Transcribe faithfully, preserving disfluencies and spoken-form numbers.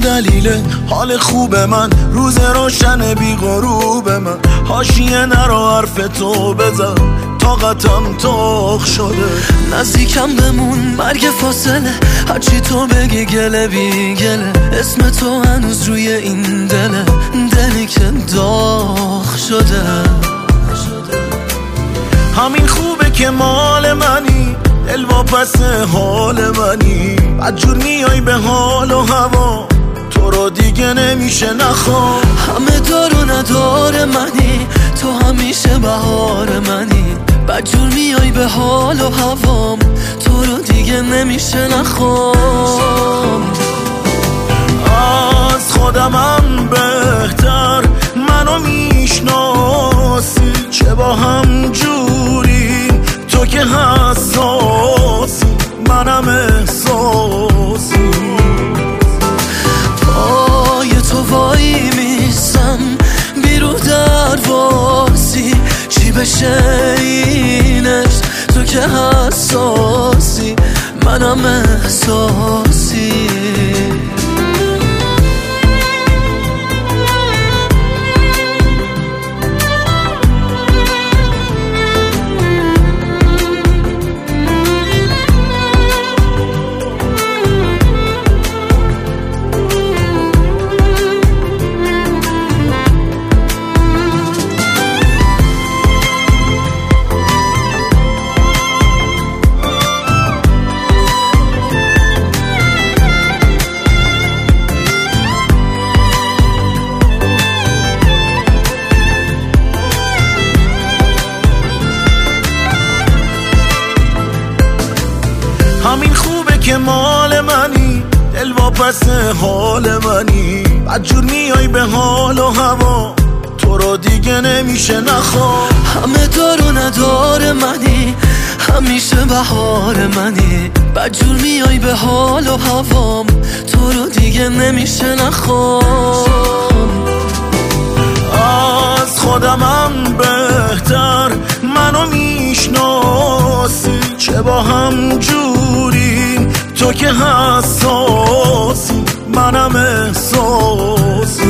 دلیل حال خوب من، روز روشن بی غروب من. حاشیه نرو حرف تو بزن، طاقتم تاخ شده. نزدیکم بمون مرگ فاصله، هرچی تو بگی گله بی گله. اسم تو هنوز روی این دله، دلی که داغ شده. همین خوبه که مال منی، دل واپس حال منی. بدجور میای به حال و هوا، تو رو دیگه نمیشه نخوام. همه دار و ندار منی، تو همیشه بهار منی. بدجور میای به حال و هوام، تو رو دیگه نمیشه نخوام. از خودمم بهتر منو میشناسی، چه با هم جوری تو که حساسی، منم احساسی. پای تو وای میسم بیرو درواسی، چی بشه اینش تو که حساسی، منم احساسی. همین خوبه که مال منی، دل واپس حال منی. بدجور میای به حال و هوا، تو رو دیگه نمیشه نخوام. همه دار و ندار منی، همیشه بهار منی. بدجور میای به حال و هوام، تو رو دیگه نمیشه نخوام. از خودمم بهتر منو میشناسی، چه با هم جوری تو که حساسی، منم احساسی.